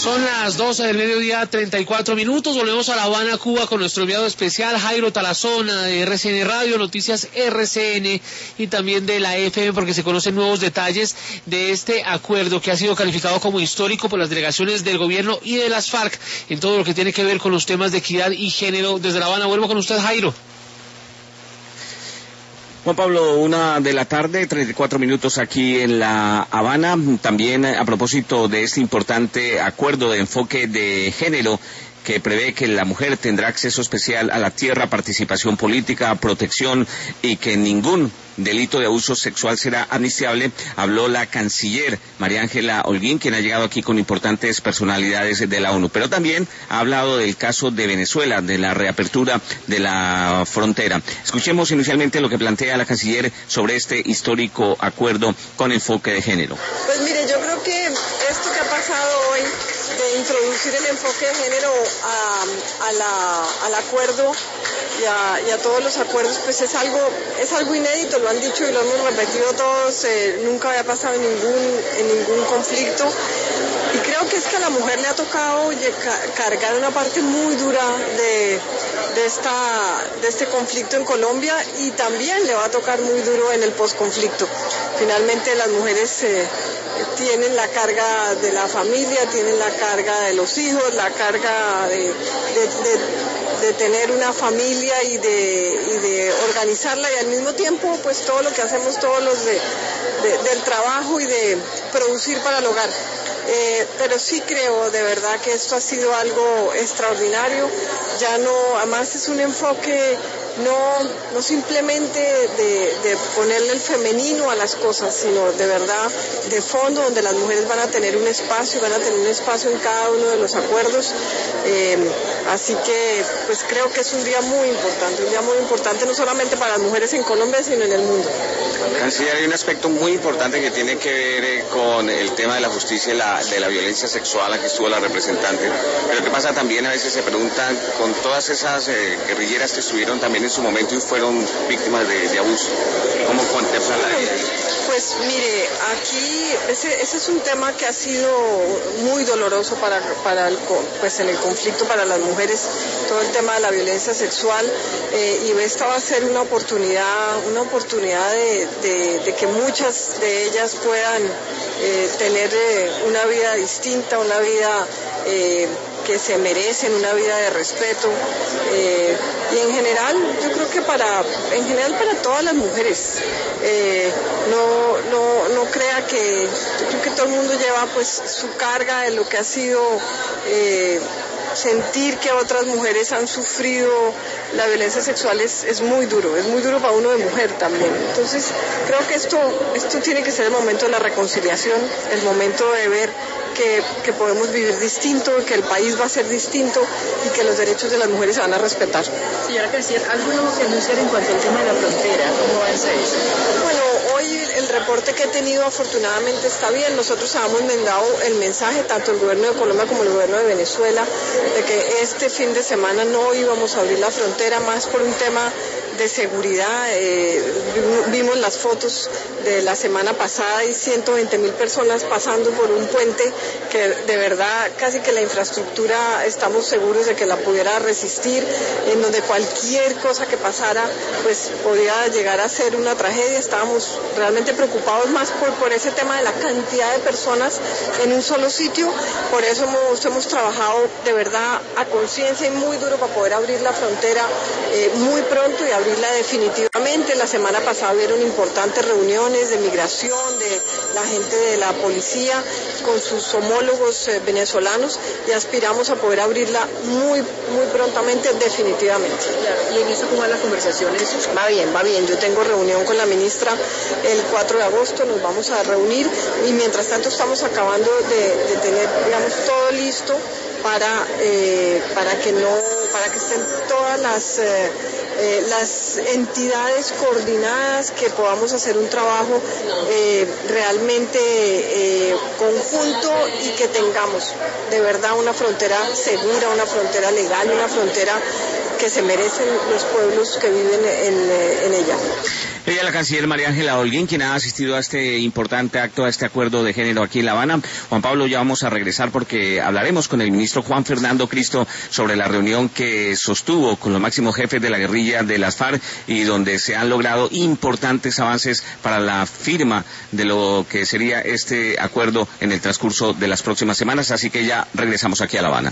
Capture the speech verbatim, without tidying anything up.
Son las doce del mediodía, treinta y cuatro minutos. Volvemos a La Habana, Cuba, con nuestro enviado especial Jairo Tarazona de R C N Radio, Noticias R C N y también de la F M, porque se conocen nuevos detalles de este acuerdo que ha sido calificado como histórico por las delegaciones del gobierno y de las FARC en todo lo que tiene que ver con los temas de equidad y género. Desde La Habana vuelvo con usted, Jairo. Juan Pablo, una de la tarde, treinta y cuatro minutos aquí en La Habana. También a propósito de este importante acuerdo de enfoque de género que prevé que la mujer tendrá acceso especial a la tierra, participación política, protección y que ningún delito de abuso sexual será amnistiable, habló la canciller María Ángela Holguín, quien ha llegado aquí con importantes personalidades de la ONU, pero también ha hablado del caso de Venezuela, de la reapertura de la frontera. Escuchemos inicialmente lo que plantea la canciller sobre este histórico acuerdo con enfoque de género. Pues mire, yo creo que esto que ha pasado hoy, de introducir el enfoque de género a, a la, al acuerdo y a, y a todos los acuerdos, pues es algo, es algo inédito, lo han dicho y lo hemos repetido todos, eh, nunca había pasado en ningún, en ningún conflicto, y creo que es que a la mujer le ha tocado cargar una parte muy dura de, de, esta, de este conflicto en Colombia, y también le va a tocar muy duro en el posconflicto. Finalmente las mujeres eh, tienen la carga de la familia, tienen la carga de los hijos, la carga de, de, de, de tener una familia y de, y de organizarla, y al mismo tiempo pues todo lo que hacemos todos los de, de, del trabajo y de producir para el hogar. Eh, pero sí creo de verdad que esto ha sido algo extraordinario. Ya no, además es un enfoque no, no simplemente de, de ponerle el femenino a las cosas, sino de verdad de fondo, donde las mujeres van a tener un espacio, van a tener un espacio en cada uno de los acuerdos. Eh, así que pues creo que es un día muy importante, un día muy importante no solamente para las mujeres en Colombia, sino en el mundo. Canciller, hay un aspecto muy importante que tiene que ver eh, con el tema de la justicia y la, de la violencia sexual. Aquí estuvo la representante, pero ¿qué pasa? También a veces se preguntan, con todas esas eh, guerrilleras que estuvieron también en su momento y fueron víctimas de, de abuso, ¿cómo contempla la vida? Pues mire, aquí ese, ese es un tema que ha sido muy doloroso para, para el, pues en el conflicto para las mujeres, todo el tema de la violencia sexual, eh, y esta va a ser una oportunidad, una oportunidad de, de, de que muchas de ellas puedan eh, tener eh, una vida distinta, una vida eh, que se merecen, una vida de respeto, eh, y en general, yo creo que para, en general para todas las mujeres, eh, no, no, no crea que, yo creo que todo el mundo lleva pues su carga de lo que ha sido eh, sentir que otras mujeres han sufrido la violencia sexual es, es muy duro, es muy duro para uno de mujer también. Entonces creo que esto, esto tiene que ser el momento de la reconciliación, el momento de ver que, que podemos vivir distinto, que el país va a ser distinto y que los derechos de las mujeres se van a respetar. Señora Canciller, ¿algo nuevo que anunciar en cuanto al tema de la frontera? ¿Cómo avanza eso? Bueno, hoy el reporte que he tenido afortunadamente está bien. Nosotros habíamos mandado el mensaje, tanto el gobierno de Colombia como el gobierno de Venezuela, de que este fin de semana no íbamos a abrir la frontera, más por un tema de seguridad. Eh, vimos las fotos de la semana pasada y ciento veinte mil personas pasando por un puente que de verdad casi que la infraestructura estamos seguros de que la pudiera resistir, en donde cualquier cosa que pasara pues podía llegar a ser una tragedia. Estábamos realmente preocupados más por, por ese tema de la cantidad de personas en un solo sitio. Por eso hemos, hemos trabajado de verdad a conciencia y muy duro para poder abrir la frontera eh, muy pronto y abrirla definitivamente. La semana pasada hubieron importantes reuniones de migración, de la gente de la policía con sus homólogos eh, venezolanos, y aspiramos a poder abrirla muy muy prontamente, definitivamente. Claro. ¿Y en eso cómo van las conversaciones? Va bien, va bien. Yo tengo reunión con la ministra el cuatro de agosto, nos vamos a reunir, y mientras tanto estamos acabando de, de tener, digamos, todo listo para, eh, para que no, para que estén todas las, eh, eh, las unas entidades coordinadas, que podamos hacer un trabajo eh, realmente eh, conjunto y que tengamos de verdad una frontera segura, una frontera legal, una frontera que se merecen los pueblos que viven en, en ella. Ella es la canciller María Ángela Holguín, quien ha asistido a este importante acto, a este acuerdo de género aquí en La Habana. Juan Pablo, ya vamos a regresar porque hablaremos con el ministro Juan Fernando Cristo sobre la reunión que sostuvo con los máximos jefes de la guerrilla de las FARC y donde se han logrado importantes avances para la firma de lo que sería este acuerdo en el transcurso de las próximas semanas. Así que ya regresamos aquí a La Habana.